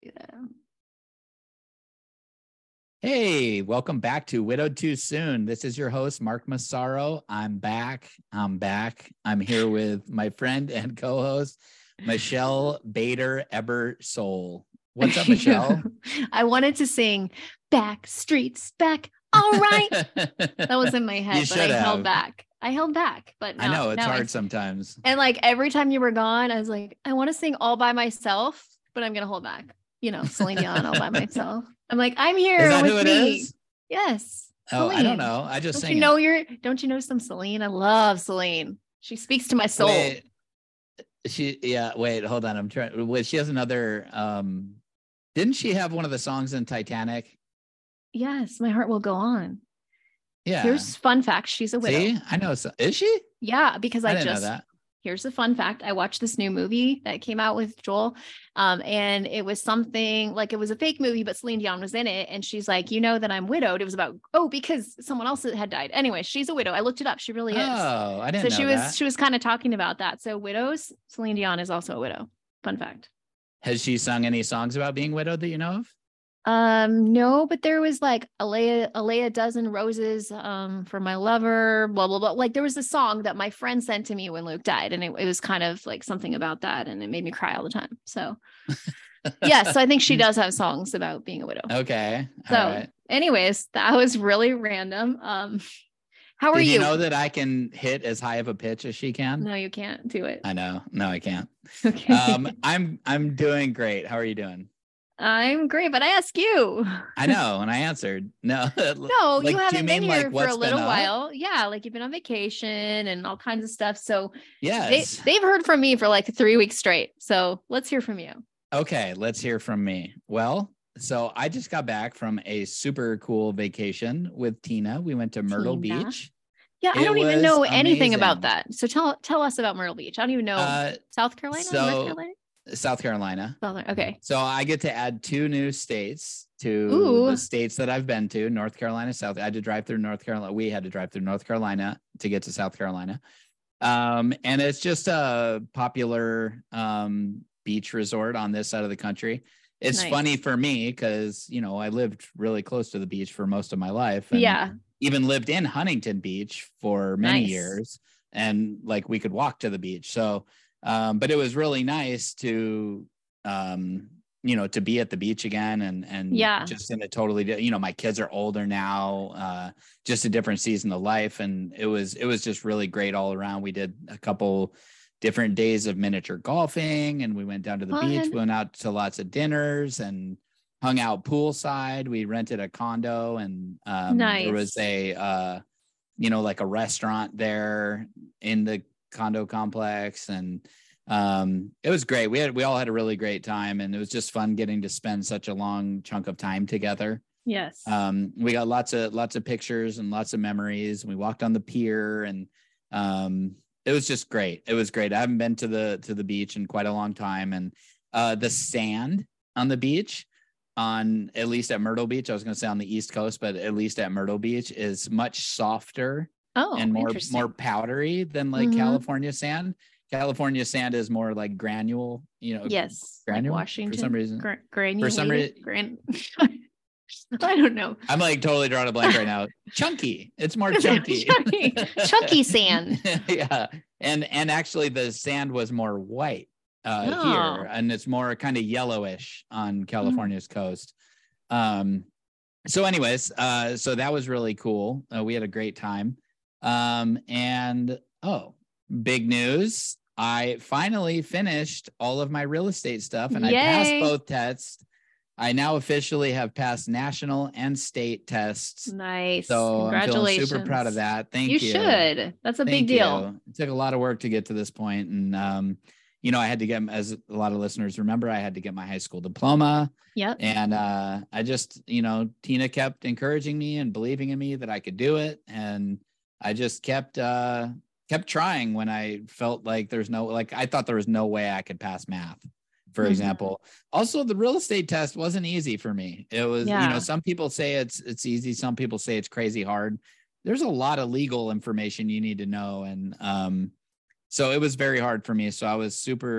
do that. Hey, welcome back to Widowed Too Soon. This is your host, Mark Massaro. I'm back. I'm here with my friend and co-host, Michelle Bader Ebersole. What's up, Michelle? I wanted to sing Back Streets Back. All right. That was in my head, but I held back. But no, I know it's hard sometimes. And like every time you were gone, I was like, I want to sing all by myself, but I'm going to hold back. You know, Celine Dion all by myself. I'm like, I'm here. Is that with who it me. Is? Yes. Oh, Celine. I don't know. I just don't you know some Celine? I love Celine. She speaks to my soul. Wait, hold on. I'm trying. Wait, she has another. Didn't she have one of the songs in Titanic? Yes, My Heart Will Go On. Yeah. Here's fun fact. She's a widow. See, I know. Is she? Yeah, because I didn't know that. Here's a fun fact. I watched this new movie that came out with Joel. And it was something like, it was a fake movie, but Celine Dion was in it. And she's like, you know that I'm widowed. It was about, because someone else had died. Anyway, she's a widow. I looked it up. She really is. Oh, I didn't know she was kind of talking about that. So widows, Celine Dion is also a widow. Fun fact. Has she sung any songs about being widowed that you know of? No, but there was like a dozen roses, for my lover, blah, blah, blah. Like there was a song that my friend sent to me when Luke died. And it was kind of like something about that. And it made me cry all the time. So yes, so I think she does have songs about being a widow. Okay. So right. Anyways, that was really random. How are you? Did you know that I can hit as high of a pitch as she can? No, you can't do it. I know. No, I can't. Okay. I'm doing great. How are you doing? I'm great, but I asked you. I know, and I answered. No, like, you haven't been here for a little while. Yeah, like you've been on vacation and all kinds of stuff. So yes, they've heard from me for like 3 weeks straight. So let's hear from you. Okay, let's hear from me. Well, so I just got back from a super cool vacation with Tina. We went to Myrtle Beach. Yeah, I don't even know anything about that. So tell us about Myrtle Beach. I don't even know. South Carolina, North Carolina? South Carolina. Okay. So I get to add 2 new states to the states that I've been to, North Carolina, South. I had to drive through North Carolina. We had to drive through North Carolina to get to South Carolina. And it's just a popular beach resort on this side of the country. It's funny for me because, you know, I lived really close to the beach for most of my life. And even lived in Huntington Beach for many years. And like we could walk to the beach. So but it was really nice to, to be at the beach again and just in a totally, my kids are older now, just a different season of life. And it was just really great all around. We did a couple different days of miniature golfing and we went down to the beach, we went out to lots of dinners and hung out poolside. We rented a condo and there was a, like a restaurant there in the condo complex and it was great. We all had a really great time and it was just fun getting to spend such a long chunk of time together. Yes. We got lots of pictures and lots of memories. We walked on the pier and it was just great. It was great. I haven't been to the beach in quite a long time and the sand on the beach at least at Myrtle Beach, I was going to say on the East Coast, but at least at Myrtle Beach is much softer and more powdery than like California sand. California sand is more like granule, Yes. Granule like Washington. For some reason. For some reason. I don't know. I'm like totally drawing a blank right now. Chunky. It's more chunky. Chunky sand. Yeah. And actually the sand was more white here and it's more kind of yellowish on California's coast. So anyways, so that was really cool. We had a great time. And big news. I finally finished all of my real estate stuff and Yay. I passed both tests. I now officially have passed national and state tests. Nice. So Congratulations. I'm feeling super proud of that. Thank you. You should. That's a big deal. It took a lot of work to get to this point. And, I had to get, as a lot of listeners remember, I had to get my high school diploma. Yep. And I just, Tina kept encouraging me and believing in me that I could do it. And I just kept trying when I felt like I thought there was no way I could pass math, for example. Also, the real estate test wasn't easy for me. It was, some people say it's easy. Some people say it's crazy hard. There's a lot of legal information you need to know. And so it was very hard for me. So I was super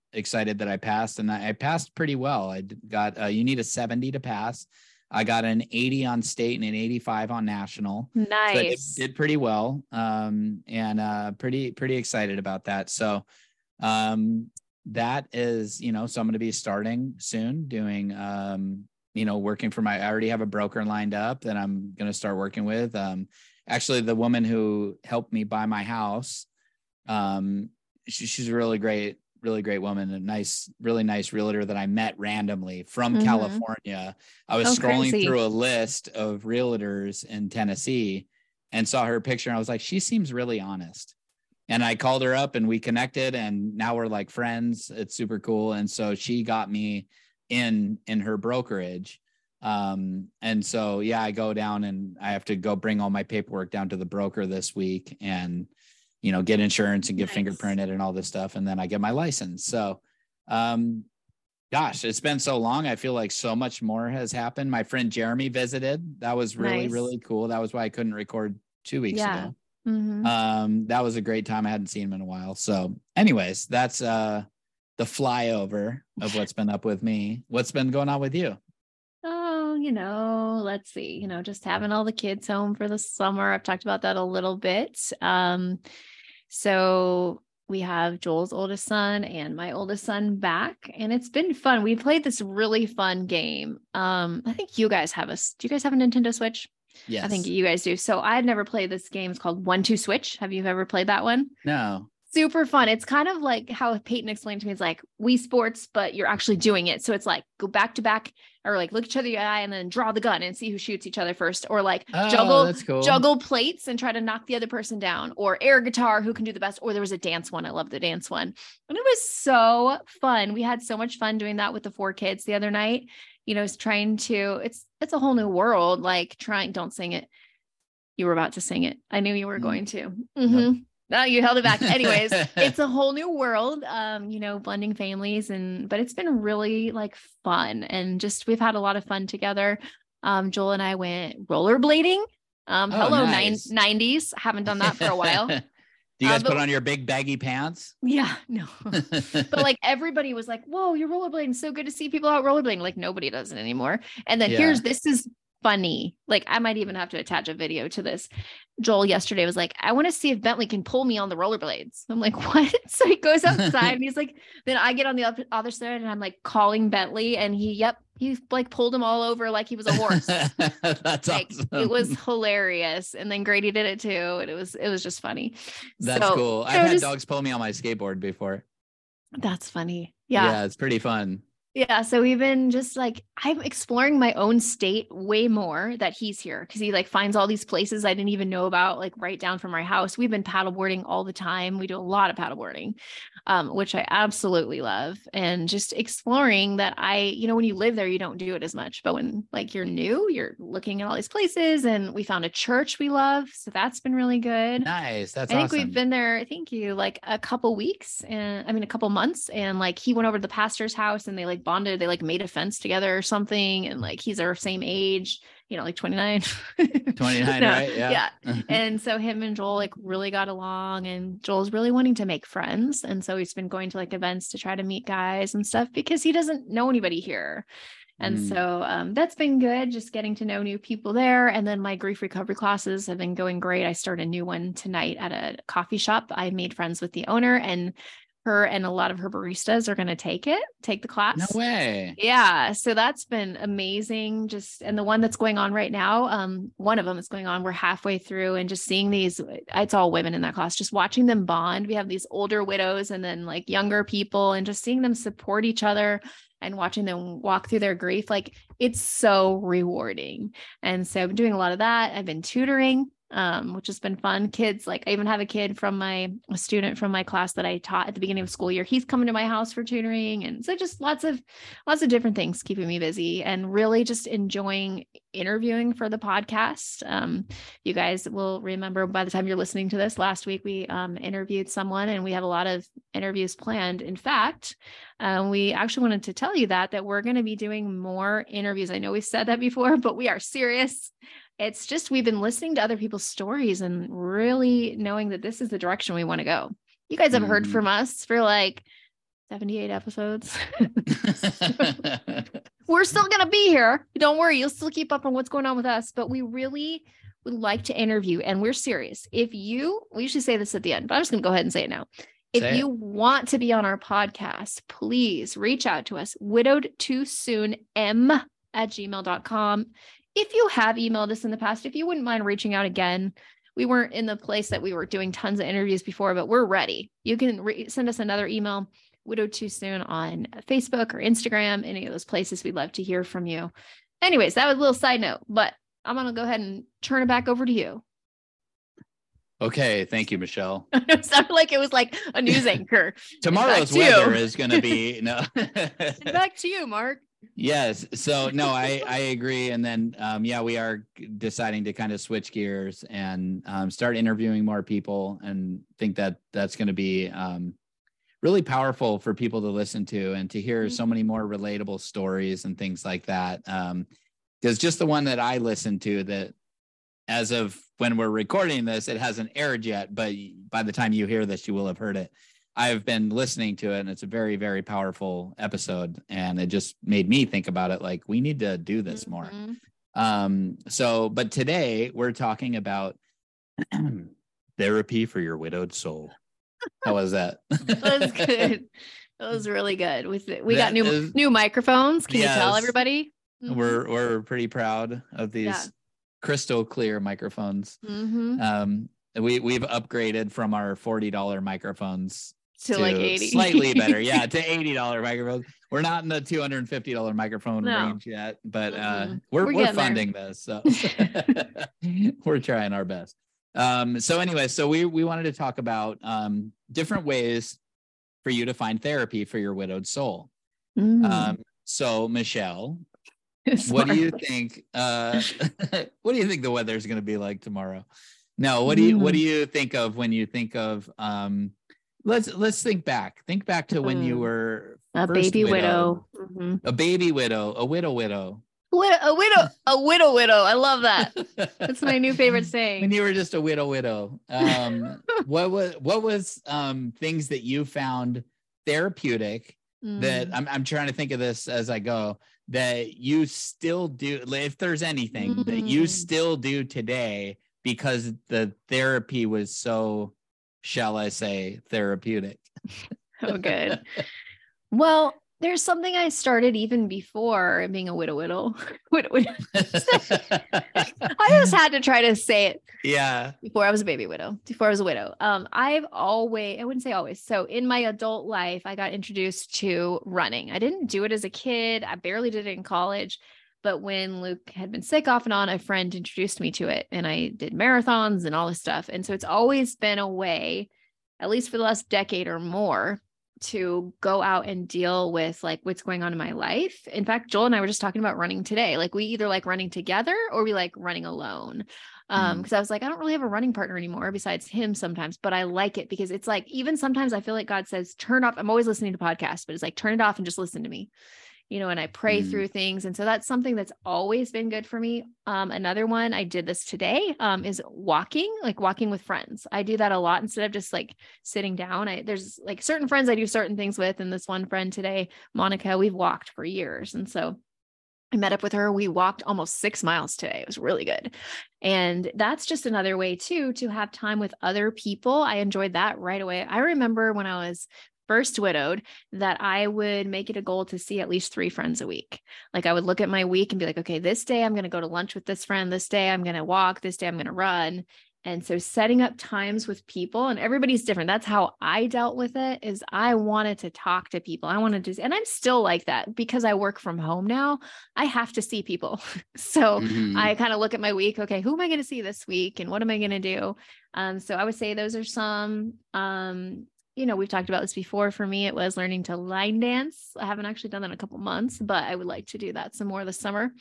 excited that I passed, and I passed pretty well. I got, you need a 70 to pass. I got an 80 on state and an 85 on national. Nice. So I did pretty well. And pretty excited about that. So, that is, so I'm going to be starting soon doing, working for I already have a broker lined up that I'm going to start working with. Actually, the woman who helped me buy my house, she's a really great woman, really nice realtor that I met randomly from California. I was scrolling through a list of realtors in Tennessee and saw her picture, and I was like, she seems really honest. And I called her up and we connected, and now we're like friends. It's super cool. And so she got me in her brokerage. And so, yeah, I go down and I have to go bring all my paperwork down to the broker this week and, get insurance and get fingerprinted and all this stuff. And then I get my license. So, gosh, it's been so long. I feel like so much more has happened. My friend Jeremy visited. That was really, really cool. That was why I couldn't record 2 weeks ago. That was a great time. I hadn't seen him in a while. So anyways, that's, the flyover of what's been up with me. What's been going on with you? Oh, let's see, just having all the kids home for the summer. I've talked about that a little bit. So we have Joel's oldest son and my oldest son back, and it's been fun. We played this really fun game. I think you guys do you guys have a Nintendo Switch? Yes. I think you guys do. So I had never played this game. It's called 1-2 Switch. Have you ever played that one? No. Super fun. It's kind of like how Peyton explained to me. It's like Wii Sports, but you're actually doing it. So it's like go back to back, or like look each other in the eye and then draw the gun and see who shoots each other first, or like juggle plates and try to knock the other person down, or air guitar, who can do the best. Or there was a dance one. I love the dance one. And it was so fun. We had so much fun doing that with the 4 kids the other night. It's a whole new world. Like don't sing it. You were about to sing it. I knew you were going to. Nope. No, you held it back. Anyways, it's a whole new world, blending families but it's been really like fun, and just, we've had a lot of fun together. Joel and I went rollerblading. Hello, nice. 90s. Haven't done that for a while. Do you guys put on your big baggy pants? Yeah, no. But like everybody was like, whoa, you're rollerblading. So good to see people out rollerblading. Like nobody does it anymore. And then this is funny. Like I might even have to attach a video to this. Joel yesterday was like, I want to see if Bentley can pull me on the rollerblades. I'm like, what? So he goes outside and he's like, then I get on the other side and I'm like calling Bentley, and he like pulled him all over like he was a horse. That's like, awesome. It was hilarious. And then Grady did it too. And it was just funny. That's cool. I've had dogs pull me on my skateboard before. That's funny. Yeah. It's pretty fun. Yeah. So we've been just like, I'm exploring my own state way more that he's here, because he like finds all these places I didn't even know about, like right down from our house. We've been paddleboarding all the time. We do a lot of paddleboarding, which I absolutely love. And just exploring that when you live there, you don't do it as much, but when like you're new, you're looking at all these places, and we found a church we love. So that's been really good. Nice. That's I think we've been there, thank you, like a couple months. And like he went over to the pastor's house and they like bonded, they like made a fence together or something, and like he's our same age, like 29. 29, right? Yeah. And so him and Joel like really got along, and Joel's really wanting to make friends, and so he's been going to like events to try to meet guys and stuff, because he doesn't know anybody here. And so that's been good, just getting to know new people there. And then my grief recovery classes have been going great. I started a new one tonight at a coffee shop. I made friends with the owner, and her and a lot of her baristas are going to take the class. No way. Yeah. So that's been amazing. And the one that's going on right now, one of them is going on, we're halfway through, and just seeing it's all women in that class, just watching them bond. We have these older widows and then like younger people, and just seeing them support each other and watching them walk through their grief. Like it's so rewarding. And so I'm doing a lot of that. I've been tutoring, which has been fun. Kids, like I even have a student from my class that I taught at the beginning of school year. He's coming to my house for tutoring. And so just lots of different things keeping me busy, and really just enjoying interviewing for the podcast. You guys will remember by the time you're listening to this, last week, we interviewed someone, and we have a lot of interviews planned. In fact, we actually wanted to tell you that we're going to be doing more interviews. I know we've said that before, but we are serious. It's just, we've been listening to other people's stories and really knowing that this is the direction we want to go. You guys have heard from us for like 78 episodes. We're still going to be here. Don't worry. You'll still keep up on what's going on with us, but we really would like to interview, and we're serious. We usually say this at the end, but I'm just going to go ahead and say it now. If you want to be on our podcast, please reach out to us, widowedtoosoonm@gmail.com. If you have emailed us in the past, if you wouldn't mind reaching out again, we weren't in the place that we were doing tons of interviews before, but we're ready. You can send us another email, Widowed Too Soon, on Facebook or Instagram, any of those places. We'd love to hear from you. Anyways, that was a little side note, but I'm going to go ahead and turn it back over to you. Okay. Thank you, Michelle. It sounded like it was like a news anchor. Tomorrow's weather is going to be, no. Back to you, Mark. Yes. So no, I agree. And then, we are deciding to kind of switch gears and start interviewing more people, and think that that's going to be really powerful for people to listen to and to hear so many more relatable stories and things like that. Because just the one that I listened to, that as of when we're recording this, it hasn't aired yet, but by the time you hear this, you will have heard it. I've been listening to it, and it's a very, very powerful episode. And it just made me think about it. Like, we need to do this more. But today we're talking about therapy for your widowed soul. How was that? That was good. That was really good. We got new microphones. Can you tell everybody? Mm-hmm. We're pretty proud of these crystal clear microphones. Mm-hmm. We've upgraded from our $40 microphones to like 80, slightly better. Yeah, to $80 microphones. We're not in the $250 microphone range yet, but we're funding this, so we're trying our best. So we wanted to talk about different ways for you to find therapy for your widowed soul. So Michelle, what do you think? What do you think the weather is going to be like tomorrow? No, what do you think of when you think of? Let's think back. Think back to when you were a baby widow, a baby widow, a widow. A widow. I love that. That's my new favorite saying. When you were just a widow. What was things that you found therapeutic that I'm trying to think of this as I go, that you still do, if there's anything that you still do today because the therapy was so, shall I say, therapeutic? Oh, good. Well, there's something I started even before being a widow. I just had to try to say it. Yeah. Before I was a baby widow, before I was a widow. I wouldn't say always. So in my adult life, I got introduced to running. I didn't do it as a kid. I barely did it in college. But when Luke had been sick off and on, a friend introduced me to it, and I did marathons and all this stuff. And so it's always been a way, at least for the last decade or more, to go out and deal with like what's going on in my life. In fact, Joel and I were just talking about running today. Like, we either like running together or we like running alone. Because I was like, I don't really have a running partner anymore besides him sometimes, but I like it because it's like, even sometimes I feel like God says, turn off. I'm always listening to podcasts, but it's like, turn it off and just listen to me, and I pray through things. And so that's something that's always been good for me. Another one, I did this today, is walking with friends. I do that a lot instead of just like sitting down. There's like certain friends I do certain things with. And this one friend today, Monica, we've walked for years. And so I met up with her. We walked almost 6 miles today. It was really good. And that's just another way too, to have time with other people. I enjoyed that right away. I remember when I was first widowed that I would make it a goal to see at least 3 friends a week. Like, I would look at my week and be like, okay, this day I'm going to go to lunch with this friend. This day I'm going to walk. This day I'm going to run. And so setting up times with people, and everybody's different. That's how I dealt with it, is I wanted to talk to people. I wanted to, and I'm still like that because I work from home now. I have to see people. So I kind of look at my week. Okay, who am I going to see this week? And what am I going to do? So I would say those are some, we've talked about this before. For me, it was learning to line dance. I haven't actually done that in a couple months, but I would like to do that some more this summer.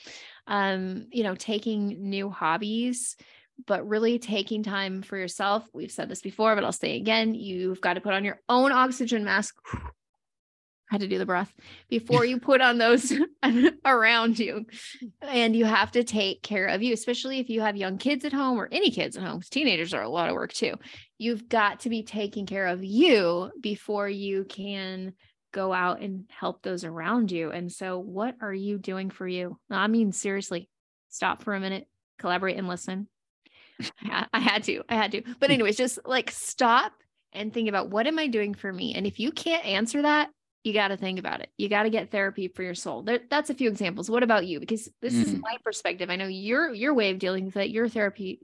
Taking new hobbies, but really taking time for yourself. We've said this before, but I'll say again, you've got to put on your own oxygen mask. I had to do the breath before you put on those around you. And you have to take care of you, especially if you have young kids at home or any kids at home. Teenagers are a lot of work too. You've got to be taking care of you before you can go out and help those around you. And so what are you doing for you? I mean, seriously, stop for a minute, collaborate and listen. I had to. But anyways, just like stop and think about, what am I doing for me? And if you can't answer that, you got to think about it. You got to get therapy for your soul. That's a few examples. What about you? Because this is my perspective. I know your way of dealing with it, your going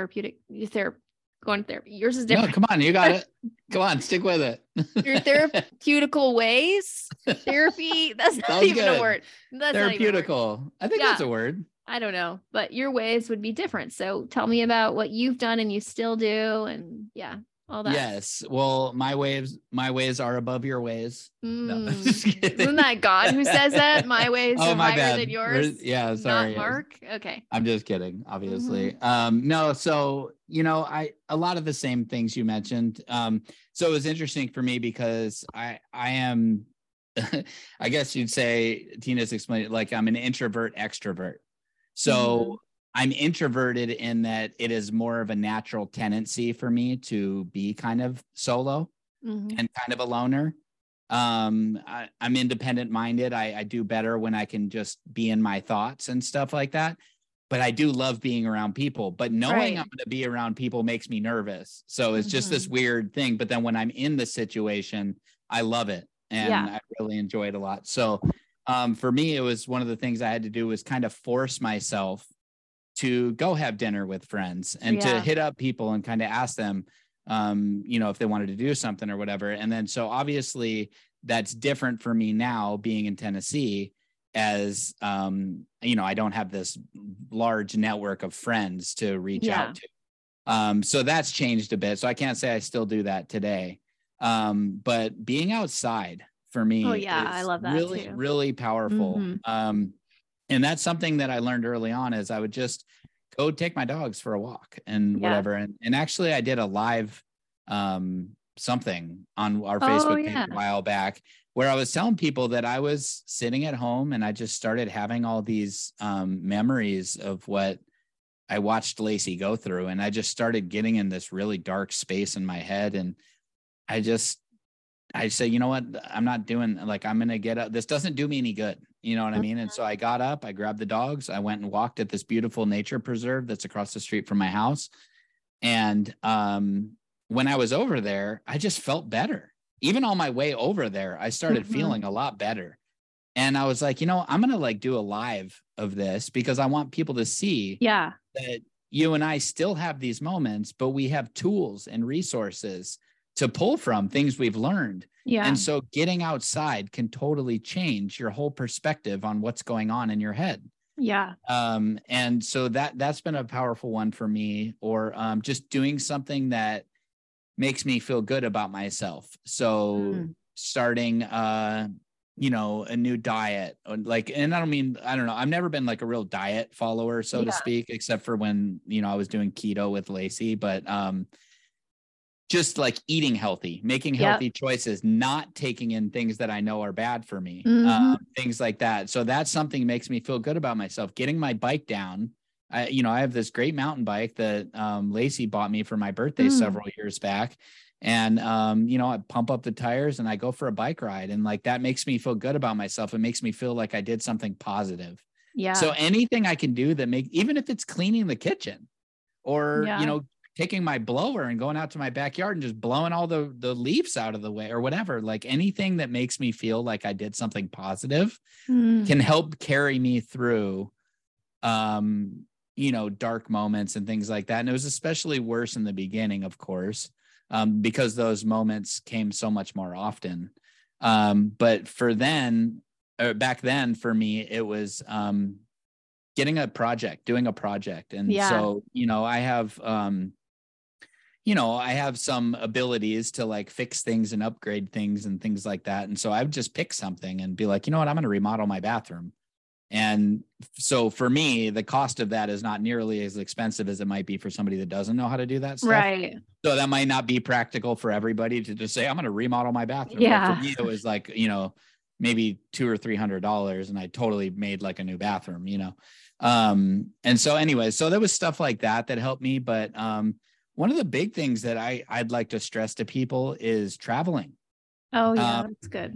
to therapy. Yours is different. No, come on. You got it. Come on. Stick with it. Your therapeutical ways, therapy. That's not even a word. That's therapeutical. I think that's a word. I don't know, but your ways would be different. So tell me about what you've done and you still do. And all that. Yes. Well, my ways are above your ways. No, isn't that God who says that? My ways are higher than yours. Yeah. Sorry. Not Mark. Okay. I'm just kidding, obviously. No. So, a lot of the same things you mentioned. So it was interesting for me because I am, I guess you'd say, Tina's explained it, like I'm an introvert extrovert. So I'm introverted in that it is more of a natural tendency for me to be kind of solo and kind of a loner. I'm independent minded. I do better when I can just be in my thoughts and stuff like that. But I do love being around people, but knowing I'm going to be around people makes me nervous. So it's just this weird thing. But then when I'm in the situation, I love it. And I really enjoy it a lot. So for me, it was one of the things I had to do was kind of force myself to go have dinner with friends and to hit up people and kind of ask them, if they wanted to do something or whatever. And then, so obviously that's different for me now being in Tennessee as, I don't have this large network of friends to reach out to. So that's changed a bit. So I can't say I still do that today. But being outside for me, I love that really, really powerful. And that's something that I learned early on is I would just go take my dogs for a walk and whatever. And actually I did a live something on our Facebook page a while back where I was telling people that I was sitting at home and I just started having all these memories of what I watched Lacey go through. And I just started getting in this really dark space in my head. And I say, you know what, I'm not doing, like, I'm going to get up. This doesn't do me any good. You know what I mean? And so I got up, I grabbed the dogs, I went and walked at this beautiful nature preserve that's across the street from my house. And when I was over there, I just felt better. Even on my way over there, I started feeling a lot better. And I was like, I'm going to like do a live of this because I want people to see that you and I still have these moments, but we have tools and resources to pull from, things we've learned. Yeah. And so getting outside can totally change your whole perspective on what's going on in your head. Yeah. And so that's been a powerful one for me, or just doing something that makes me feel good about myself. So starting, a new diet, and I don't know. I've never been like a real diet follower, so to speak, except for when, I was doing keto with Lacey, but, just like eating healthy, making healthy choices, not taking in things that I know are bad for me, things like that. So that's something that makes me feel good about myself. Getting my bike down. I have this great mountain bike that Lacey bought me for my birthday several years back. And, I pump up the tires and I go for a bike ride. And like, that makes me feel good about myself. It makes me feel like I did something positive. Yeah. So anything I can do that even if it's cleaning the kitchen or, taking my blower and going out to my backyard and just blowing all the leaves out of the way or whatever, like anything that makes me feel like I did something positive can help carry me through, dark moments and things like that. And it was especially worse in the beginning, of course, because those moments came so much more often. But back then for me, it was, doing a project. And so, I have some abilities to like fix things and upgrade things and things like that. And so I would just pick something and be like, you know what, I'm going to remodel my bathroom. And so for me, the cost of that is not nearly as expensive as it might be for somebody that doesn't know how to do that stuff. Right. So that might not be practical for everybody to just say, I'm going to remodel my bathroom. Yeah. But for me, it was like, maybe $200 or $300 and I totally made like a new bathroom, And so anyway, so there was stuff like that helped me. But, one of the big things that I'd like to stress to people is traveling. Oh yeah, that's good.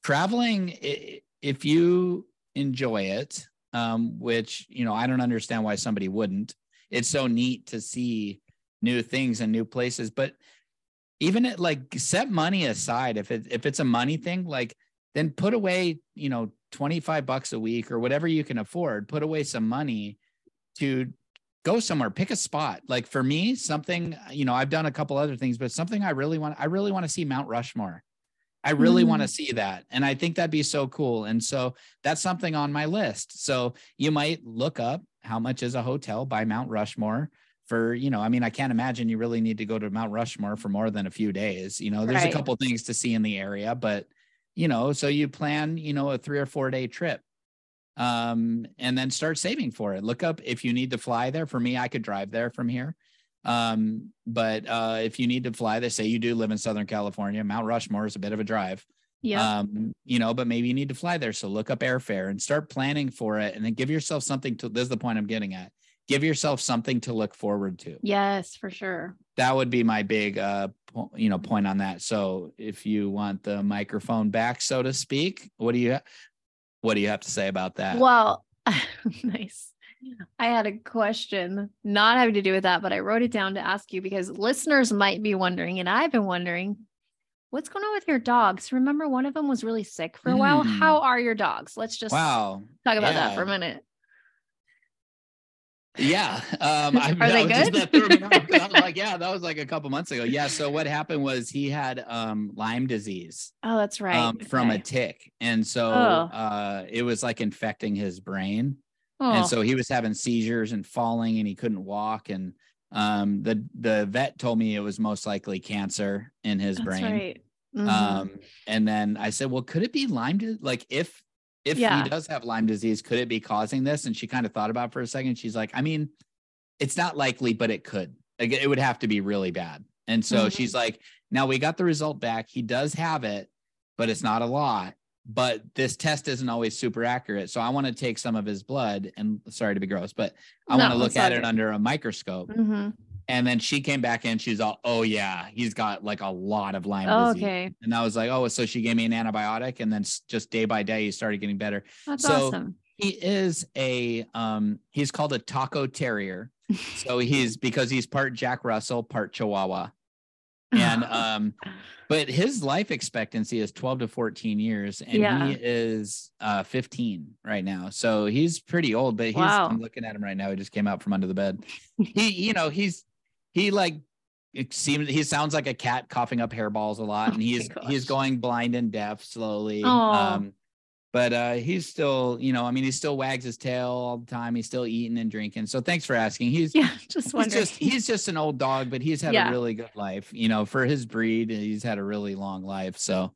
traveling, if you enjoy it, which, you know, I don't understand why somebody wouldn't. It's so neat to see new things and new places, but even it, like, set money aside. If it's a money thing, like, then put away, you know, $25 a week or whatever you can afford, put away some money to go somewhere, pick a spot. Like for me, something, you know, I've done a couple other things, but something I really want to see Mount Rushmore. I really want to see that. And I think that'd be so cool. And so that's something on my list. So you might look up how much is a hotel by Mount Rushmore for, you know, I mean, I can't imagine you really need to go to Mount Rushmore for more than a few days. You know, there's a couple things to see in the area, but, you know, so you plan, you know, a 3 or 4 day trip, and then start saving for it. Look up if you need to fly there. For me, I could drive there from here. But if you need to fly, they say you do live in Southern California, Mount Rushmore is a bit of a drive. Yeah. You know, but maybe you need to fly there. So look up airfare and start planning for it. And then give yourself something to, this is the point I'm getting at. Give yourself something to look forward to. Yes, for sure. That would be my big, you know, point on that. So if you want the microphone back, so to speak, what do you have to say about that? Well, nice. I had a question not having to do with that, but I wrote it down to ask you because listeners might be wondering, and I've been wondering, what's going on with your dogs? Remember, one of them was really sick for a while. How are your dogs? Let's just talk about that for a minute. Yeah. Are they good? I was like, yeah, that was like a couple months ago. Yeah. So what happened was he had Lyme disease. Oh, that's right. From a tick. And so it was like infecting his brain. And so he was having seizures and falling and he couldn't walk. And the vet told me it was most likely cancer in his brain. Right. Mm-hmm. And then I said, well, could it be Lyme disease? Like if he does have Lyme disease, could it be causing this? And she kind of thought about it for a second. She's like, I mean, it's not likely, but it could. Like, it would have to be really bad. And so she's like, now we got the result back. He does have it, but it's not a lot. But this test isn't always super accurate. So I want to take some of his blood and sorry to be gross, but I want to look at it under a microscope. Mm-hmm. And then she came back in. She's all, oh yeah, he's got like a lot of Lyme disease. Okay. And I was like, oh, so she gave me an antibiotic and then just day by day, he started getting better. That's awesome. He is he's called a taco terrier. So because he's part Jack Russell, part Chihuahua. And, but his life expectancy is 12 to 14 years and he is 15 right now. So he's pretty old, but I'm looking at him right now. He just came out from under the bed. He sounds like a cat coughing up hairballs a lot. And he's going blind and deaf slowly. But he's still, you know, I mean, he still wags his tail all the time. He's still eating and drinking. So thanks for asking. He's just an old dog, but he's had a really good life, you know, for his breed. He's had a really long life. So,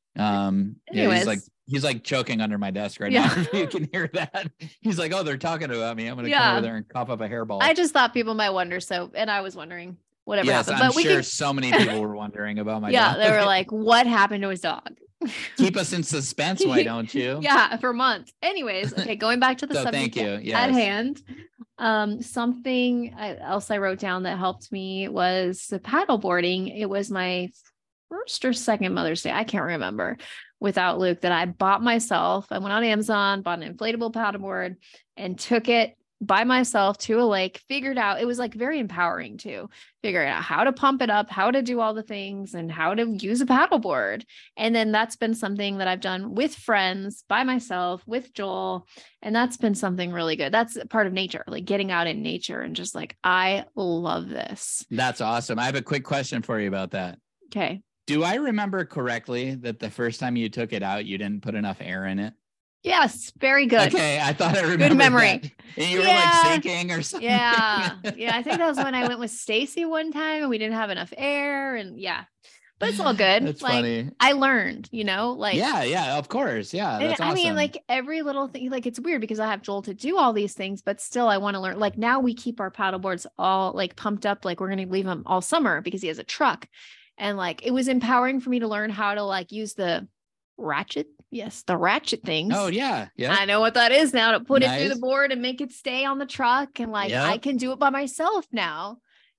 he's like choking under my desk right now. If you can hear that. He's like, oh, they're talking about me. I'm going to come over there and cough up a hairball. I just thought people might wonder. And I was wondering whatever happened. But I'm sure so many people were wondering about my dog. They were like, what happened to his dog? Keep us in suspense, why don't you? For months. Anyways, okay, going back to the subject at hand. Something else I wrote down that helped me was the paddle boarding. It was my first or second Mother's Day, I can't remember, without Luke, that I bought myself. I went on Amazon, bought an inflatable paddleboard and took it by myself to a lake, figured out, it was like very empowering to figure out how to pump it up, how to do all the things and how to use a paddleboard. And then that's been something that I've done with friends, by myself, with Joel. And that's been something really good. That's part of nature, like getting out in nature and just like, I love this. That's awesome. I have a quick question for you about that. Okay. Do I remember correctly that the first time you took it out, you didn't put enough air in it? Yes, very good. Okay, I thought I remembered. Good memory. That. And you were like sinking or something. Yeah, I think that was when I went with Stacy one time and we didn't have enough air, and but it's all good. That's funny. I learned, you know, like of course, that's awesome. I mean, like every little thing, like it's weird because I have Joel to do all these things, but still I want to learn. Like now we keep our paddle boards all like pumped up, like we're gonna leave them all summer because he has a truck, and like it was empowering for me to learn how to like use the ratchet. Yes, the ratchet things. Oh yeah. I know what that is now, to put it through the board and make it stay on the truck. And like I can do it by myself now.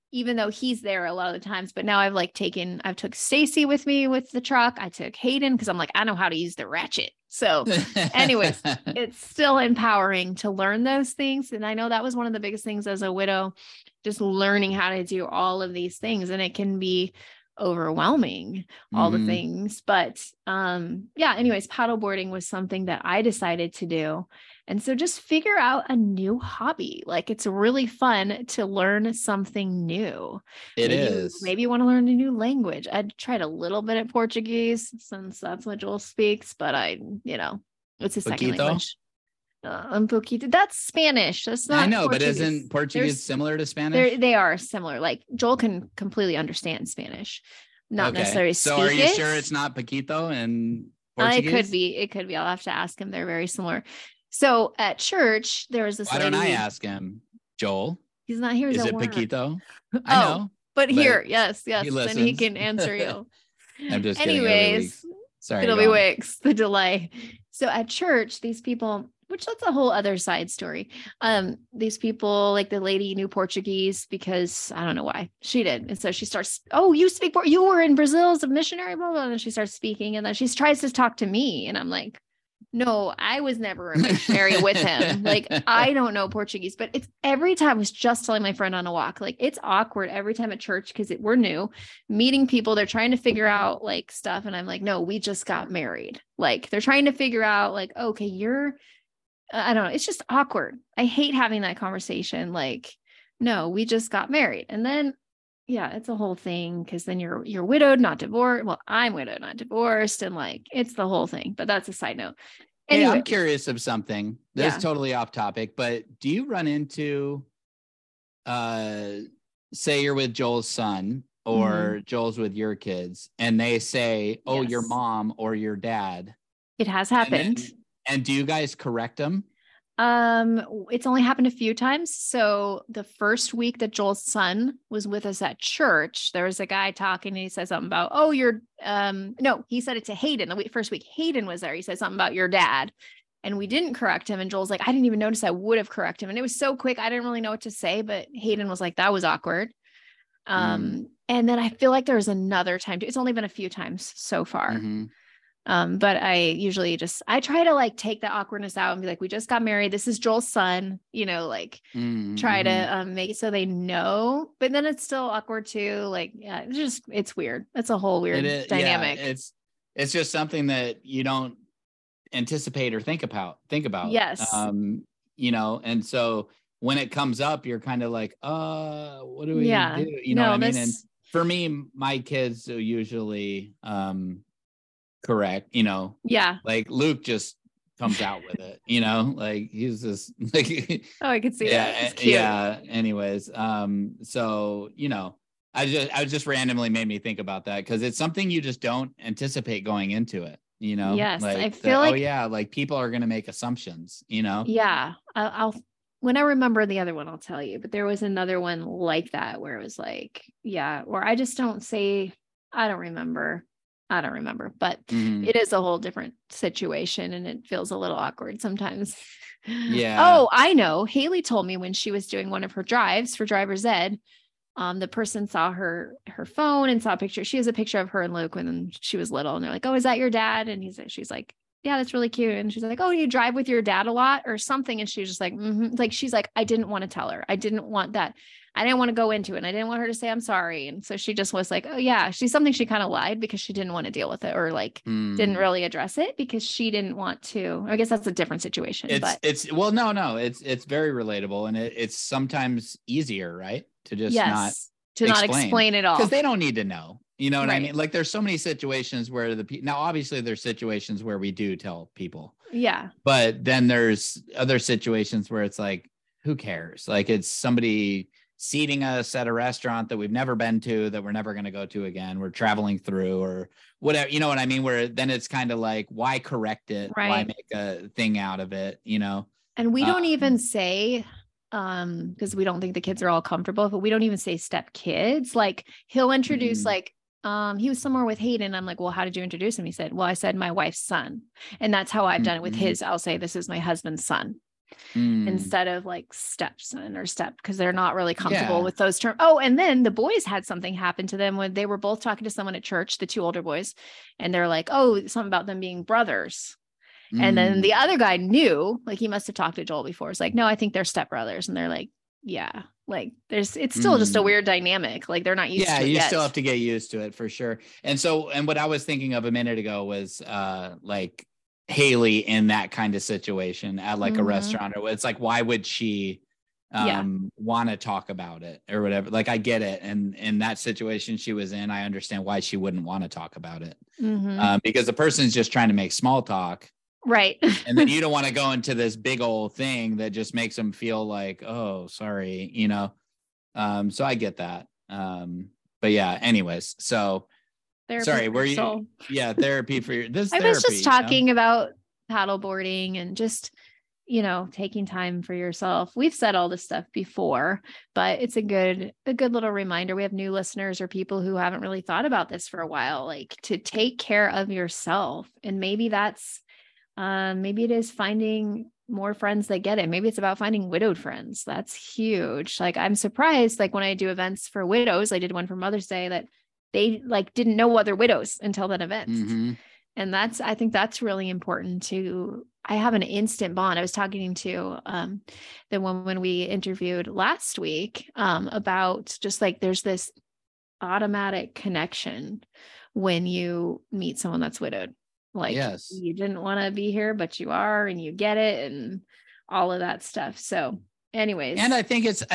even though he's there a lot of the times, but now I've took Stacy with me with the truck. I took Hayden, cause I'm like, I know how to use the ratchet. So anyways, it's still empowering to learn those things. And I know that was one of the biggest things as a widow, just learning how to do all of these things. And it can be overwhelming, all the things. But anyways, paddleboarding was something that I decided to do. And so just figure out a new hobby. Like, it's really fun to learn something new. Maybe you want to learn a new language. I tried a little bit at Portuguese since that's what Joel speaks, but it's a second language. Un poquito. That's Spanish. That's not. I know, Portuguese. But isn't Portuguese similar to Spanish? They are similar. Like, Joel can completely understand Spanish, not necessarily speak it. So are you sure it's not poquito in Portuguese? It could be. I'll have to ask him. They're very similar. So at church, there was this Why lady. don't I ask him, Joel? He's not here. Is it paquito? I know. But here, yes. Then he can answer you. I'm just Anyways, sorry. It'll be weeks, the delay. So at church, these people, which that's a whole other side story. These people, like the lady knew Portuguese because I don't know why she did. And so she starts, you speak, you were in Brazil as a missionary, blah, blah, blah. And she starts speaking, and then she tries to talk to me. And I'm like, no, I was never a missionary with him. Like, I don't know Portuguese, but it's every time. I was just telling my friend on a walk, like, it's awkward every time at church because we're new, meeting people. They're trying to figure out like stuff. And I'm like, no, we just got married. Like, they're trying to figure out like, okay, I don't know. It's just awkward. I hate having that conversation. Like, no, we just got married. And then, it's a whole thing. Cause then you're widowed, not divorced. Well, I'm widowed, not divorced. And like, it's the whole thing, but that's a side note. Anyway. Hey, I'm curious of something. This is totally off topic, but do you run into, say you're with Joel's son or Joel's with your kids, and they say, your mom or your dad? It has happened. And do you guys correct them? It's only happened a few times. So the first week that Joel's son was with us at church, there was a guy talking, and he said something about, no, he said it to Hayden. The first week Hayden was there. He said something about your dad, and we didn't correct him. And Joel's like, I didn't even notice. I would have corrected him. And it was so quick. I didn't really know what to say, but Hayden was like, that was awkward. And then I feel like there was another time. It's only been a few times so far. But I usually I try to like take the awkwardness out and be like, we just got married. This is Joel's son, try to make it so they know, but then it's still awkward too. Like, it's weird. It's a whole weird dynamic. Yeah, it's just something that you don't anticipate or think about. Yes. And so when it comes up, you're kind of like, what do we do? You know what I mean? And for me, my kids are usually, correct, like Luke just comes out with it, like he's just like, I could see that. It's cute. Anyways, so I just randomly made me think about that because it's something you just don't anticipate going into it, Yes, like I feel like people are gonna make assumptions, I'll when I remember the other one, I'll tell you, but there was another one like that where it was like, or I just don't say, I don't remember, but it is a whole different situation, and it feels a little awkward sometimes. Yeah. Oh, I know. Haley told me when she was doing one of her drives for driver's ed, the person saw her phone and saw a picture. She has a picture of her and Luke when she was little, and they're like, "Oh, is that your dad?" And she's like, "Yeah, that's really cute." And she's like, "Oh, you drive with your dad a lot or something?" And she was just like, like, she's like, I didn't want to tell her. I didn't want that. I didn't want to go into it. And I didn't want her to say, I'm sorry. And so she just was like, oh yeah, she kind of lied because she didn't want to deal with it, or like didn't really address it because she didn't want to. I guess that's a different situation. No, it's very relatable. And it's sometimes easier, right? To just not explain it all. Because they don't need to know. You know what I mean? Like, there's so many situations where now obviously there's situations where we do tell people. Yeah. But then there's other situations where it's like, who cares? Like, it's somebody seating us at a restaurant that we've never been to, that we're never going to go to again. We're traveling through or whatever, you know what I mean? Where then it's kind of like, why correct it? Right. Why make a thing out of it? And we don't even say, because we don't think the kids are all comfortable, but we don't even say step kids. Like, he'll introduce he was somewhere with Hayden. I'm like, well, how did you introduce him? He said, well, I said my wife's son. And that's how I've done it with his. I'll say, this is my husband's son. instead of like stepson or step, because they're not really comfortable with those terms. Oh, and then the boys had something happen to them when they were both talking to someone at church, the two older boys, and they're like, oh, something about them being brothers. And then the other guy knew, like he must have talked to Joel before. It's like, no, I think they're stepbrothers. And they're like, yeah, like it's still just a weird dynamic. Like they're not used to it you yet. Still have to get used to it for sure. And so, and what I was thinking of a minute ago was like Haley in that kind of situation at like a restaurant, or it's like, why would she want to talk about it or whatever? Like, I get it. And in that situation she was in, I understand why she wouldn't want to talk about it, because the person's just trying to make small talk. Right. And then you don't want to go into this big old thing that just makes them feel like, oh, sorry, you know? So I get that. But yeah, anyways, so therapy sorry, were you, therapy for your, this I therapy, was just talking about paddleboarding and just, you know, taking time for yourself. We've said all this stuff before, but it's a good little reminder. We have new listeners or people who haven't really thought about this for a while, like to take care of yourself. And maybe that's, maybe it is finding more friends that get it. Maybe it's about finding widowed friends. That's huge. Like, I'm surprised, like when I do events for widows, I did one for Mother's Day, that they like didn't know other widows until that event. And I think that's really important too. I have an instant bond. I was talking to the woman we interviewed last week about just like, there's this automatic connection when you meet someone that's widowed. Like, you didn't want to be here, but you are, and you get it, and all of that stuff. So anyways. And I think it's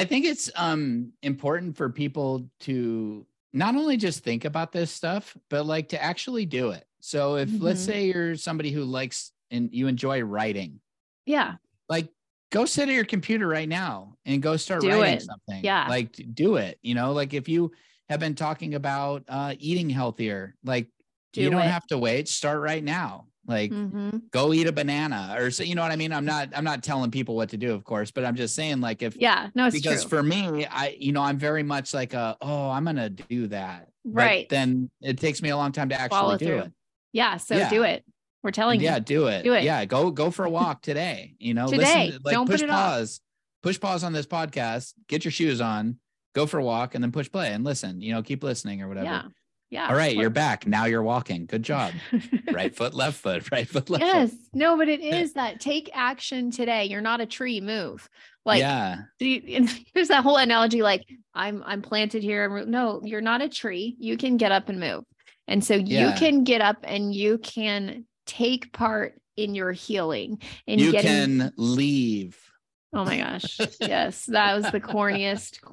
important for people to not only just think about this stuff, but like to actually do it. So if let's say you're somebody who likes and you enjoy writing. Yeah. Like, go sit at your computer right now and go start writing something. Yeah. Like, do it, you know, like if you have been talking about eating healthier, like, you don't have to wait. Start right now. Like, go eat a banana, or so, you know what I mean? I'm not telling people what to do, of course, but I'm just saying, like, if, because for me, I'm very much like, I'm going to do that. Right. But then it takes me a long time to actually do it. Yeah. So do it. We're telling you. Yeah. Do it. Yeah. Go for a walk today, you know, listen, like, don't push pause on this podcast, get your shoes on, go for a walk, and then push play and listen, you know, keep listening or whatever. Yeah. Yeah. All right. You're back. Now you're walking. Good job. Right foot, left foot, right foot, left foot. No, but it Yeah. is that take action today. You're not a tree, move. Like, there's that whole analogy. Like, I'm planted here. No, you're not a tree. You can get up and move. And so you can get up and you can take part in your healing and you can leave. Oh my gosh. Yes. That was the corniest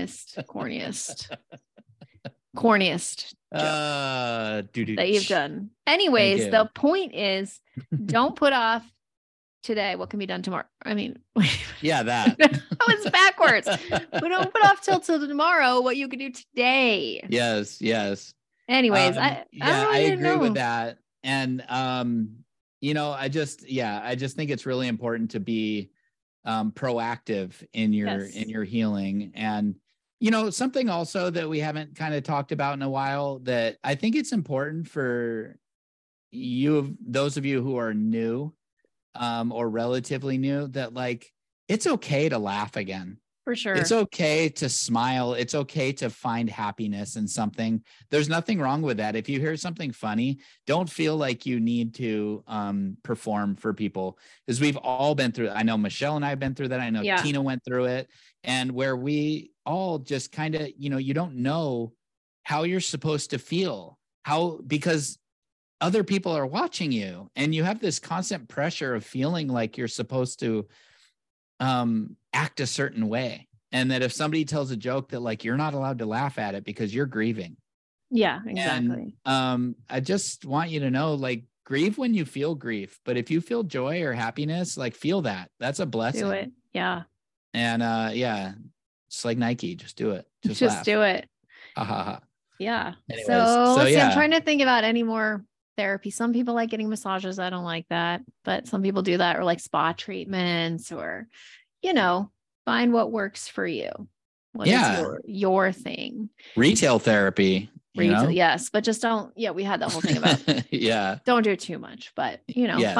that you've done. Anyways, the point is, don't put off today what can be done tomorrow. I mean, that was backwards. But don't put off till tomorrow what you can do today. Yes. Anyways, I agree with that. And you know, I just think it's really important to be proactive in your healing. And you know, something also that we haven't kind of talked about in a while that I think it's important for those of you who are new or relatively new, that like, it's okay to laugh again. For sure. It's okay to smile. It's okay to find happiness in something. There's nothing wrong with that. If you hear something funny, don't feel like you need to perform for people, because we've all been through it. I know Michelle and I have been through that. I know Tina went through it, and where we all just kind of, you know, you don't know how you're supposed to feel, because other people are watching you, and you have this constant pressure of feeling like you're supposed to act a certain way. And that if somebody tells a joke, that like, you're not allowed to laugh at it because you're grieving. Yeah, exactly. And I just want you to know, like, grieve when you feel grief, but if you feel joy or happiness, like, feel that. That's a blessing. Do it. Yeah. And it's like Nike, just do it. Just laugh. Do it. Ha ha ha. Yeah. Anyways, so let's see, I'm trying to think about any more therapy. Some people like getting massages. I don't like that, but some people do that, or like spa treatments, or, you know, find what works for you. What is your thing? Retail therapy. Retail, yes, but just don't. Yeah, we had that whole thing about. Yeah. Don't do too much, but you know,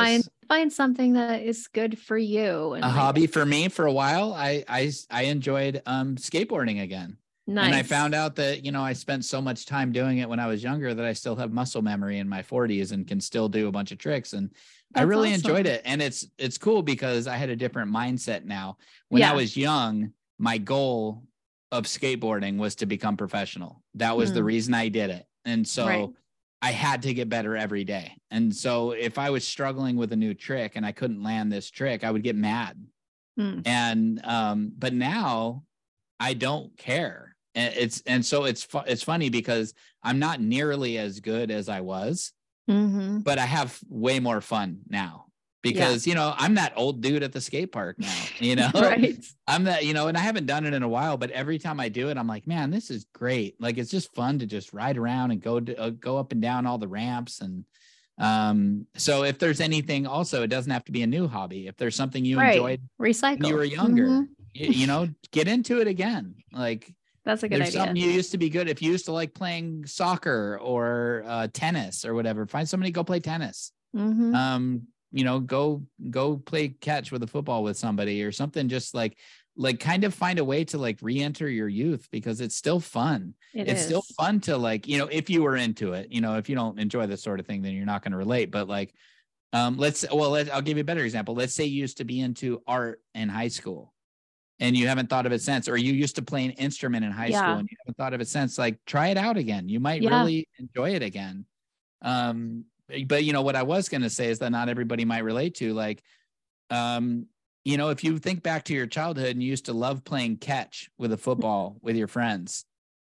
find something that is good for you. And a hobby for me for a while. I enjoyed skateboarding again. Nice. And I found out that, you know, I spent so much time doing it when I was younger that I still have muscle memory in my 40s and can still do a bunch of tricks. And I really enjoyed it. And it's cool because I had a different mindset now. When I was young, my goal of skateboarding was to become professional. That was the reason I did it. And so I had to get better every day. And so if I was struggling with a new trick and I couldn't land this trick, I would get mad. And but now I don't care. And so it's funny because I'm not nearly as good as I was, but I have way more fun now because, you know, I'm that old dude at the skate park now, you know, I'm that, you know, and I haven't done it in a while, but every time I do it, I'm like, man, this is great. Like, it's just fun to just ride around and go up and down all the ramps. And so if there's anything also, it doesn't have to be a new hobby. If there's something you enjoyed recycle when you were younger, you know, get into it again. Like, that's a good idea. Something you used to be good. If you used to like playing soccer or tennis or whatever, find somebody to go play tennis. You know, go play catch with a football with somebody or something. Just like kind of find a way to like re-enter your youth because it's still fun. It's still fun to like, you know, if you were into it, you know, if you don't enjoy this sort of thing, then you're not going to relate. But like, I'll give you a better example. Let's say you used to be into art in high school. And you haven't thought of it since, or you used to play an instrument in high school and you haven't thought of it since, like try it out again. You might really enjoy it again. But you know, what I was going to say is that not everybody might relate to, like, you know, if you think back to your childhood and you used to love playing catch with a football with your friends,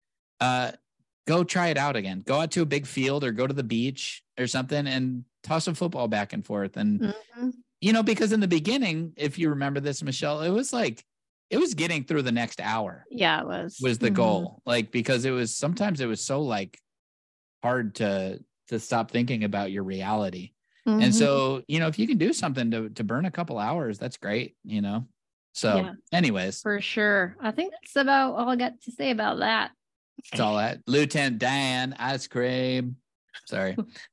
go try it out again. Go out to a big field or go to the beach or something and toss a football back and forth. And, you know, because in the beginning, if you remember this, Michelle, it was getting through the next hour. Yeah, it was the goal. Like, because sometimes it was so like hard to stop thinking about your reality. And so, you know, if you can do something to burn a couple hours, that's great, you know? So anyways. For sure. I think that's about all I got to say about that. That's all that. Lieutenant Dan, ice cream. Sorry.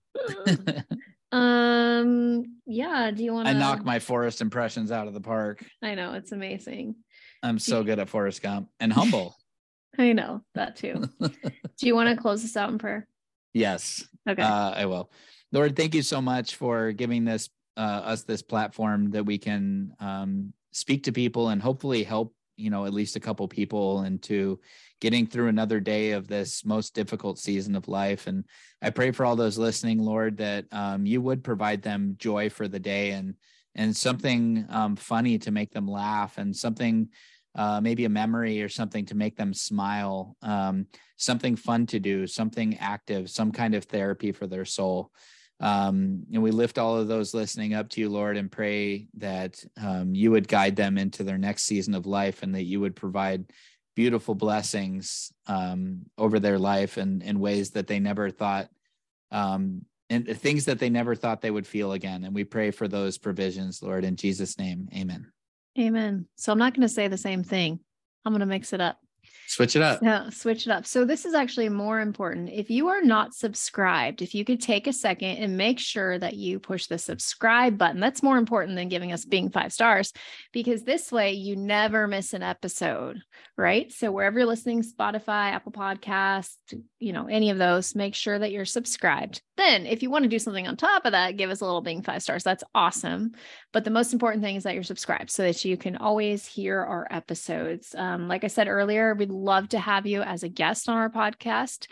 Yeah. Do you want to? I knock my Forrest impressions out of the park. I know. It's amazing. I'm so good at Forrest Gump and humble. I know that too. Do you want to close this out in prayer? Yes. Okay. I will. Lord, thank you so much for giving us this platform that we can speak to people and hopefully help, you know, at least a couple people into getting through another day of this most difficult season of life. And I pray for all those listening, Lord, that you would provide them joy for the day and something funny to make them laugh and something maybe a memory or something to make them smile, something fun to do, something active, some kind of therapy for their soul. And we lift all of those listening up to you, Lord, and pray that you would guide them into their next season of life and that you would provide beautiful blessings over their life and in ways that they never thought, and things that they never thought they would feel again. And we pray for those provisions, Lord, in Jesus' name. Amen. Amen. So I'm not going to say the same thing. I'm going to mix it up. Switch it up. Yeah, switch it up. So this is actually more important. If you are not subscribed, if you could take a second and make sure that you push the subscribe button, that's more important than giving us being 5 stars, because this way you never miss an episode, right? So wherever you're listening, Spotify, Apple Podcasts, you know, any of those, make sure that you're subscribed. Then if you want to do something on top of that, give us a little being 5 stars. That's awesome. But the most important thing is that you're subscribed so that you can always hear our episodes. Like I said earlier, we'd love to have you as a guest on our podcast,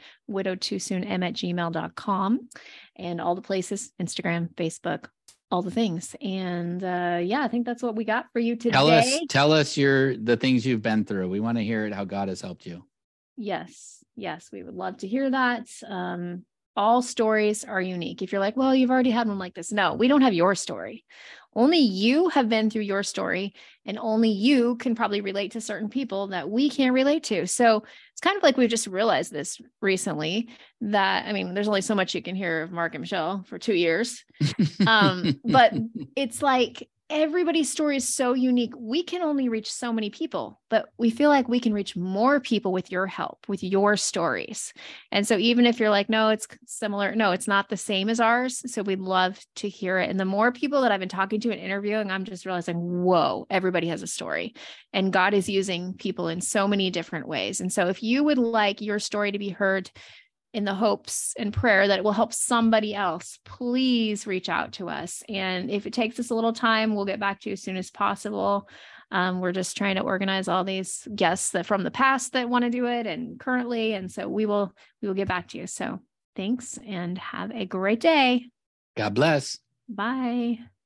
widowedtoosoonm@gmail.com, and all the places, Instagram, Facebook, all the things. And I think that's what we got for you today. Tell us the things you've been through. We want to hear it, how God has helped you. Yes, we would love to hear that. All stories are unique. If you're like, well, you've already had one like this. No, we don't have your story. Only you have been through your story, and only you can probably relate to certain people that we can't relate to. So it's kind of like we've just realized this recently that, I mean, there's only so much you can hear of Mark and Michelle for 2 years. But it's like, everybody's story is so unique. We can only reach so many people, but we feel like we can reach more people with your help, with your stories. And so even if you're like, no, it's similar, no, it's not the same as ours. So we'd love to hear it. And the more people that I've been talking to and interviewing, I'm just realizing, whoa, everybody has a story, and God is using people in so many different ways. And so if you would like your story to be heard, in the hopes and prayer that it will help somebody else, please reach out to us. And if it takes us a little time, we'll get back to you as soon as possible. We're just trying to organize all these guests that from the past that want to do it and currently. And so we will get back to you. So thanks and have a great day. God bless. Bye.